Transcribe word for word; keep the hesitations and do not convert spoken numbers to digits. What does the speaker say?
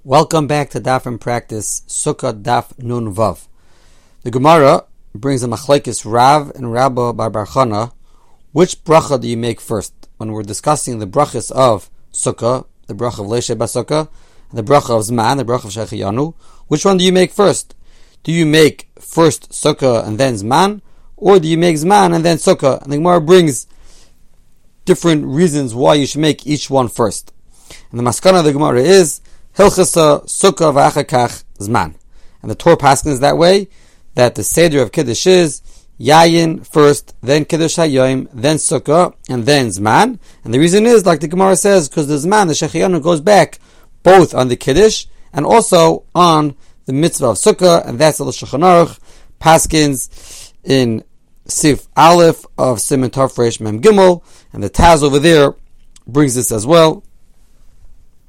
Welcome back to Daf and Practice, Sukkah Daf Nun Vav. The Gemara brings a machlekes Rav and Rabba bar bar Chana. Which bracha do you make first? When we're discussing the brachas of Sukkah, the bracha of Leishe Basukah, and the bracha of Zman, the bracha of Shechiyanu, which one do you make first? Do you make first Sukkah and then Zman? Or do you make Zman and then Sukkah? And the Gemara brings different reasons why you should make each one first. And the maskana of the Gemara is Hilchasa Sukkah v'achakach Zman. And the Torah paskins that way, that the Seder of Kiddush is Yayin first, then Kiddush HaYom, then Sukkah, and then Zman. And the reason is, like the Gemara says, because the Zman, the Shechiyanu, goes back both on the Kiddush and also on the mitzvah of Sukkah, and that's the Shulchan Aruch paskins in Sif Aleph of Siman Tov Reish Mem Gimel, and the Taz over there brings this as well.